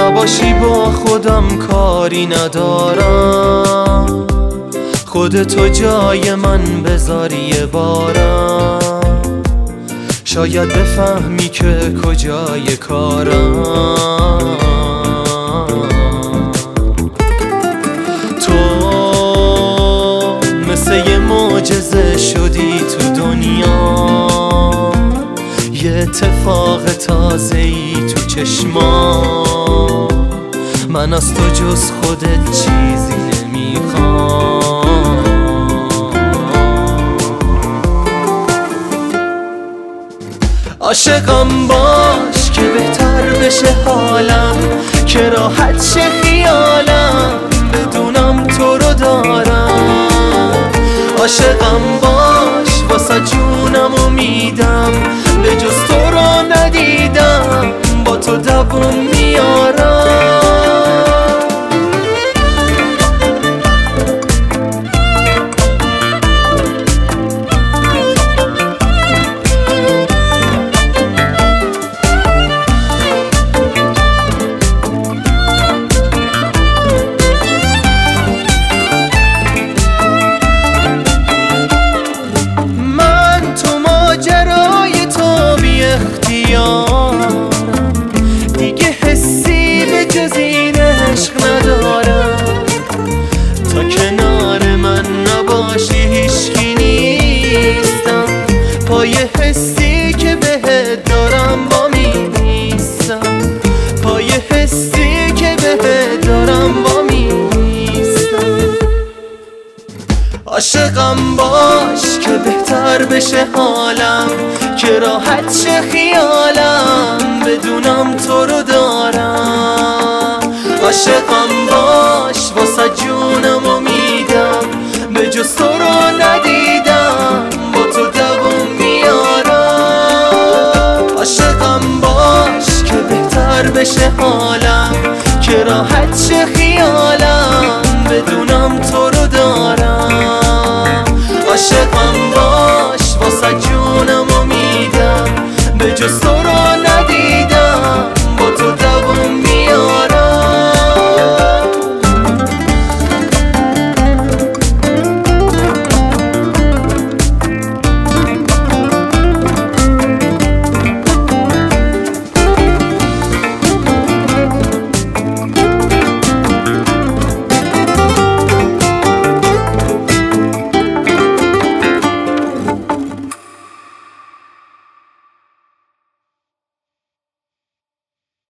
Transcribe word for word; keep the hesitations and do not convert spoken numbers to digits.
نباشی با خودم کاری ندارم، خودتو جای من بذاری یه بارم، شاید بفهمی که کجای کارم. تو مثل یه معجزه شدی تو دنیا، یه اتفاق تازه‌ای تو چشمام، من از تو جز خودت چیزی نمیخوام. عاشقم باش که بهتر بشه حالم، که راحت شه خیالم بدونم تو رو دارم. عاشقم باش واسه جونم امیدم، به جز تو رو ندیدم با تو دووم میارم. دیگه حسی به جز این عشق ندارم، تا کنار من نباشی هیچکی نیستم. پای حسی که بهت دارم با میستم، پای حسی که بهت دارم با میستم. عاشقم باش که بهتر بشه حالم، که راحت شه خیالم بدونم تو رو دارم. عاشقم باش واسه جونم امیدم، به جز تو رو ندیدم با تو دووم میارم. عاشقم باش که بهتر بشه حالم، که راحت شه خیالم